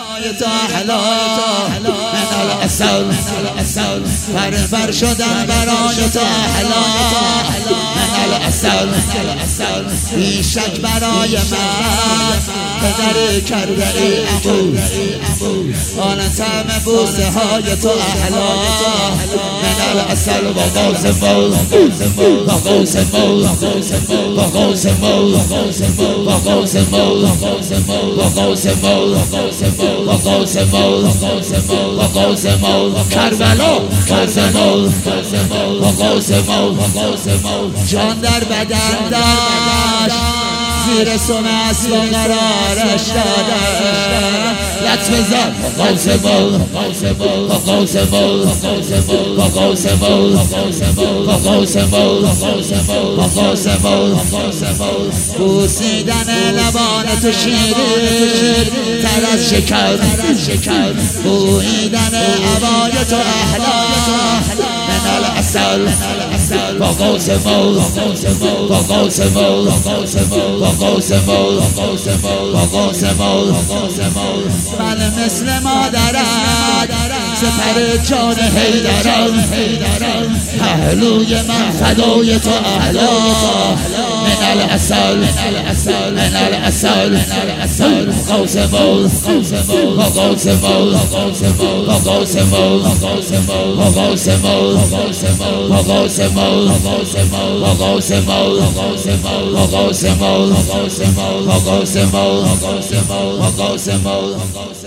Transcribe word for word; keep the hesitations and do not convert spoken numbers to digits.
تا حلا من الاسل پر پر شدم برای تا حلا من الاسل بی شک برای من پدر کرده ای عمو آن طعم بوسه های تو احلا من الاسل و غوث مول و غوث مول و غوث مول و غوث مول و غوث مول و غوث مول و غوث مول کربلا غوث مول و غوث مول جان در بدن داشت زیر سم اصل و قرارش داده لطف زد و غوث مول و غوث مول و غوث مول و غوث مول و غوث مول بوسیدن لبان تو شیرین تر از شکر بویدن عبای تو احلا من الاسل و غوث مول و غوث مول و غوث مول و غوث مول من مثل مادرت سپر جان حیدرم پهلوی من فدای تو احلا من الاسل من الاسل غوث مول و غوث مول و غوث مول و غوث مول و غوث مول و غوث مول و غوث مول و غوث مول و غوث مول و غوث مول و غوث مول